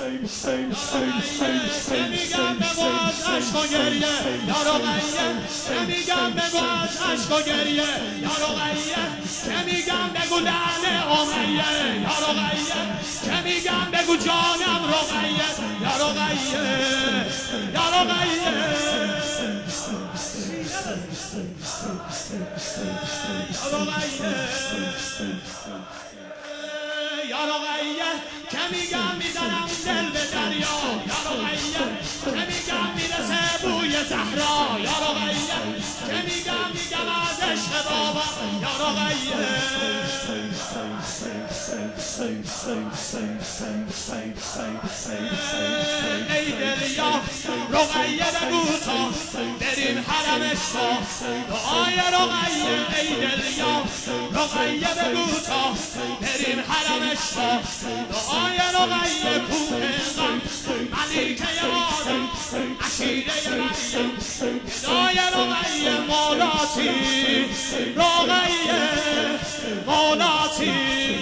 نمیگم بگو از عشق و گریه یا رقیه نمیگم بگو از عشق و گریه یا رقیه نمیگم بگو لعنه امیه یا رقیه نمیگم بگو جانم رقیه یا رقیه یا رقیه یا رقیه که میگم میزنم دل به دریا یا رقیه که میگم میرسه بوی زهرا یا رقیه که میگم از عشق بابا یا رقیه ای دریا رقیه بگو تا بریم حرمش تا دعای رقیه ای دریا رقیه بگو تا بریم حرمش تا دعای رقیه کوه غم ملیکه آدم عشیره مریم دعای رقیه مولاتی رقیه مولاتی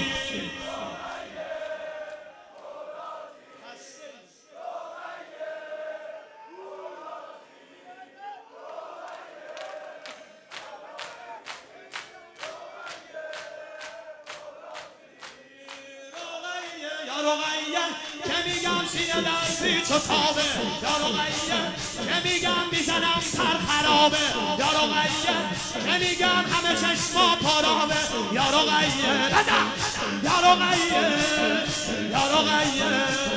که میگم سینه درزی چو تابه یا رقیه که میگم میزنم سر خرابه یا رقیه که میگم همه چشما پارابه یا رقیه یا رقیه یا رقیه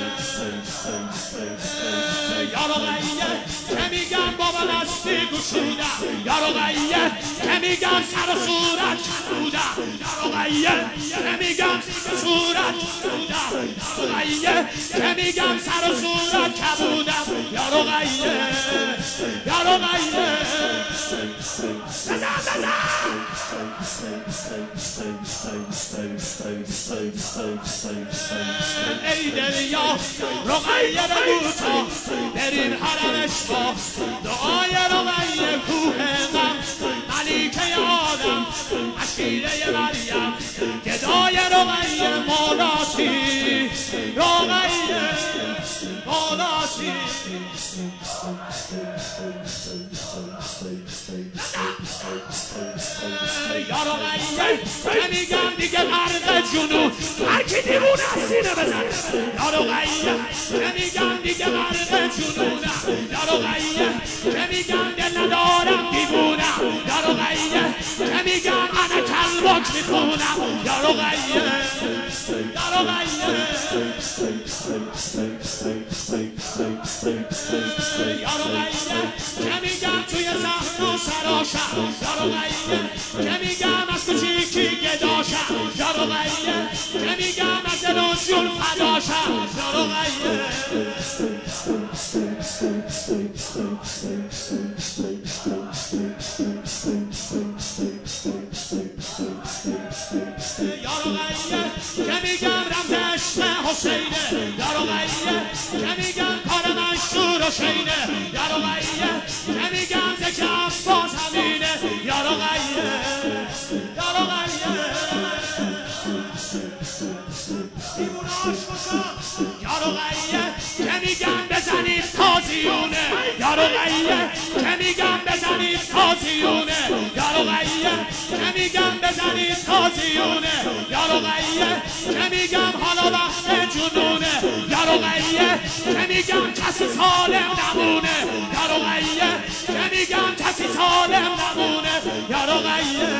یا رقیه که میگم بابا مستی گشودم یا رقیه که میگم سر و صورت کبودم یا رقیه که میگم صورت کبودم رقیه که میگم سر و صورت کبودم یا رقیه یا رقیه ای دریا رقیه بگو تا بریم حرمش با دعای رقیه کوه غم ملیکه آدم عشیره مریم گدای رقیه مولاتی رقیه مولاتی یا رقیه که میگم دیگه غرق جنون هر کی دیوونه است سینه بزنه یا رقیه که میگم دیگه غرق جنونم یا رقیه که میگم دل ندارم دیوونم یا رقیه که میگم انا کلبک میخونم یا رقیه یا رقیه یا رقیه که میگم توی صحرا سراشم یا رقیه که میگم از کوچیکی گداشم یا رقیه که میگم از دل و جون فداشم یا رقیه یا رقیه که میگم رمز عشق حسینه یا رقیه که میگم کار منشور و شینه یا رقیه که میگم ذکر عباس همینه یا رقیه یا رقیه یا رقیه که میگم بزنید تازیونه یا رقیه که میگم بزنید تازیونه یا رقیه که میگم بزنید تازیونه یا رقیه که میگم حالا وقت جنونه یا رقیه که میگم کسی سالم نمونه یا رقیه که میگم کسی سالم نمونه یا رقیه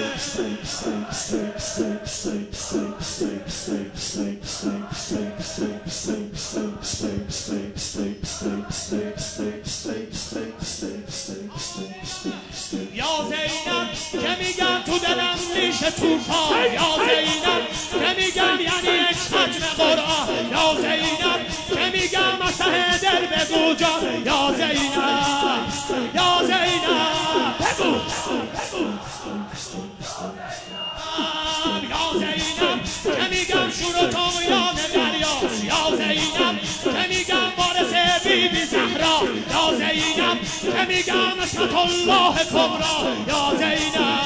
یا زینب که میگم تو دلم میشه توفان یا زینب که میگم یعنی ختم قرآن یا زینب که میگم مسح دل بگو جان یا زینب یا زینب بگو یا زینب که میگم شور و طغیان دریا یا زینب که میگم وارث بیبی زهرا یا زینب که میگم عصمت الله کبرا یا زینب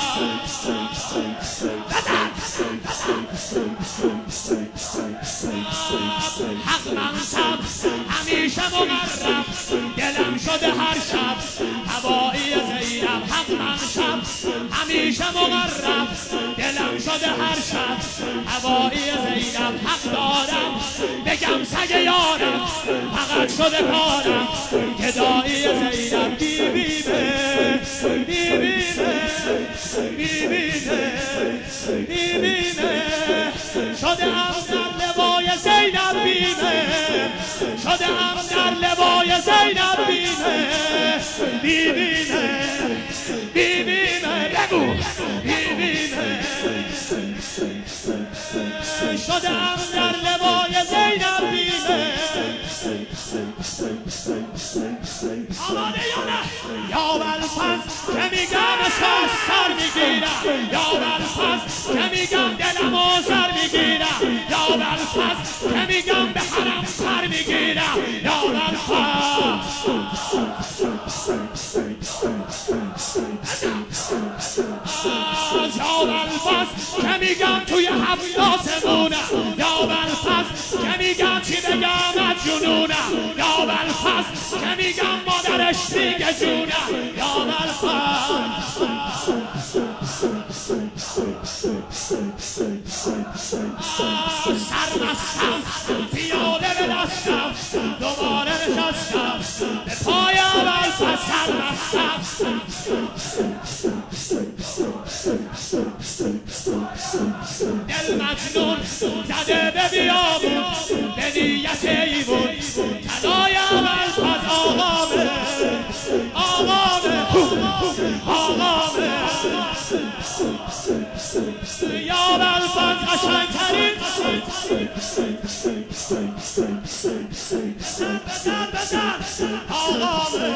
حق حق منصب همیشه مقرب دلم شده هر شب هوایی زینب حق منصب همیشه مقرب دلم شده هر شب هوایی زینب حق دارم بگم سگ یارم فقط شده کارم گدایی زینب بیبینه بیبینه بیبینه بیبینه شده ام در لوای زینب بینه شده ام در لوای زینب بینه بیبینه بیبینه بگو بیبینه شده ام در لوای زینب بینه آماده یا نه یا بلفز که میگم احساس سر میگیرم یا بلفز که میگم دلم و سر میگیرم یا بلفز که میگم به حرم سر میگیرم یا بلفز یا بلفز که میگم توی هفت آسمونم یا بلفز که میگم چی بگم از جنونم یا بلفز که میگم مادرش دیگه جونم یا بلفز سرمستم پیاده به دستم دوباره نشستم به پای بلفز سرمستم دل مجنون زده به بیابون به نیت ایوون تنای بلفز آقامه آقامه آقامه یا بلفز قشنگترین بزن بزن آقامه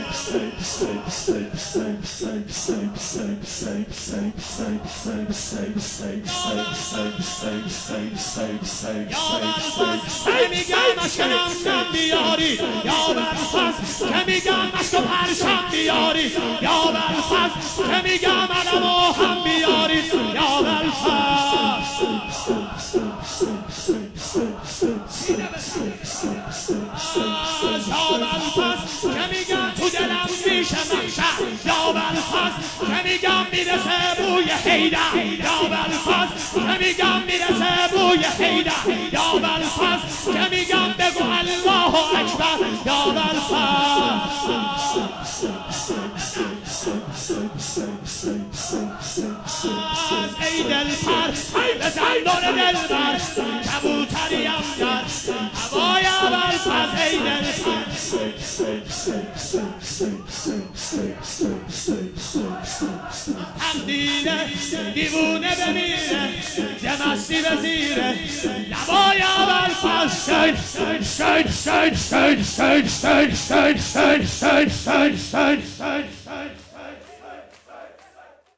یا بلفز که میگم مشکنم کم بیاری یا بلفز که میگم مشک و پرشم بیاری یا بلفز که میگم علم و هم بیاری یا بلفز یا بلفز که میگم تو دلم میشه محشر یا بلفز که میگم میرسه بوی حیدر یا بلفز که میگم میرسه بوی حیدر یا بلفز که میگم بگو الله اکبر یا بلفز ای دلپر بزن دور دلبر کبوتریم در هوای بلفز ای دلپر همدینه دیوونه بمیره زمستی به زیره لبای بلفز شد شد شد شد شد شد شد شد شد شد شد